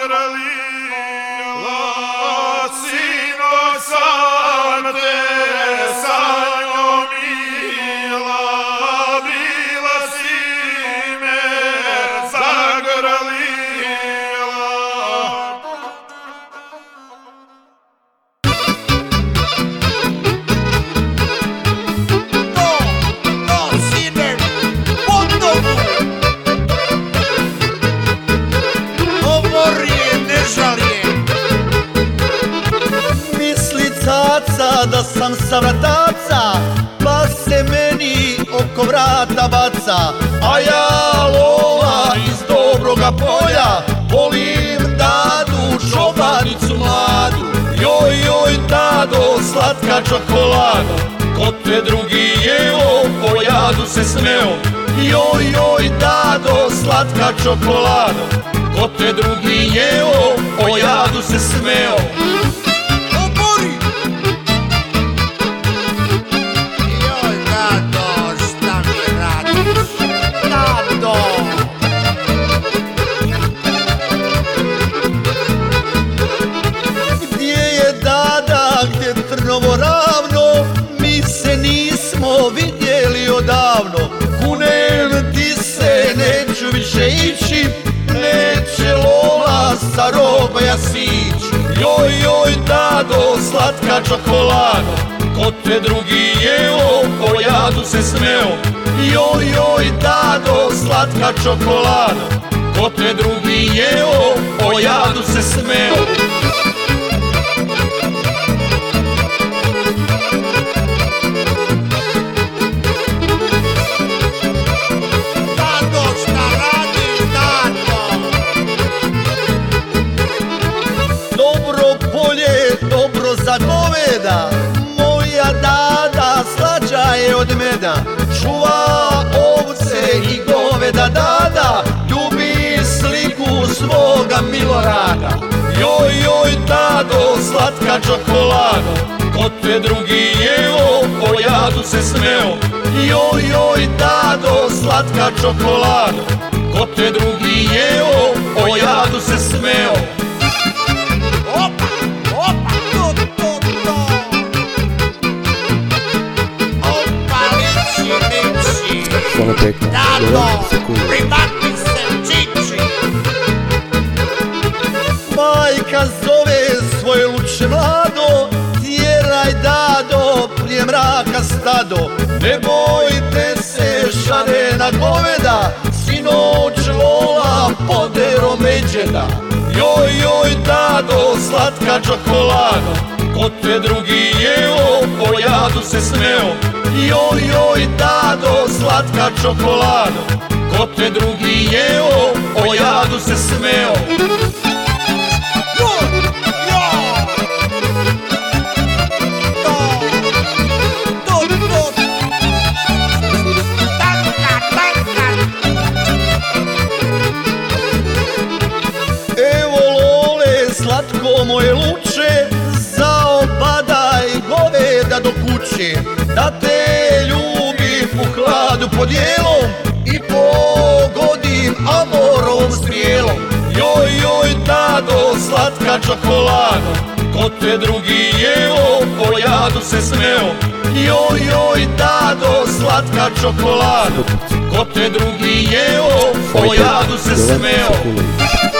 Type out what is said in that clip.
zagrlila, sino sam te sanjom mila, bila si me zagrlila. Da sam sa vrataca, pa se meni oko vrata baca. A ja lola iz dobroga polja, volim Dadu, čobanicu mladu. Joj, joj, Dado, slatka čokolada, ko te drugi jeo, po jadu se smeo. Joj, joj, Dado, slatka čokolada, ko te drugi jeo, po jadu se smeo. Trnovo ravno, mi se nismo vidjeli odavno. Kunem ti se, neću više ići, neće lola sa robaja sići. Joj, joj, Dado, slatka čokolada, ko te drugi jeo, po jadu se smeo. Joj, joj, Dado, slatka čokolada, ko te drugi jeo, po jadu se smeo. Dobro za goveda, moja Dada slađa je od meda. Čuva ovce i goveda Dada, ljubi sliku svoga Milorada. Joj, joj, Dado, slatka čokolada, ko te drugi jeo, po jadu se smeo. Joj, joj, Dado, slatka čokolada, ko te drugi jeo, po jadu se smeo. Dado, primakni se čiči. Majka zove svoje luče mlado, tjeraj Dado prije mraka stado. Ne bojte se šarena goveda, sinoć lola podero međeda. Joj, joj, Dado, slatka čokolada, ko te drugi jeo, po jadu se smeo. Joj, joj, Dado, slatka čokolada, ko te drugi jeo, po jadu se smeo. Evo lole, slatko moje luče, zaobadaj goveda do kuće. Da te ljubim u hladu pod jelom i pogodim amorovom strijelom. Joj, joj, Dado, slatka čokolada, ko te drugi jeo, po jadu se smeo. Joj, joj, Dado, slatka čokolada, ko te drugi jeo, po jadu se smeo.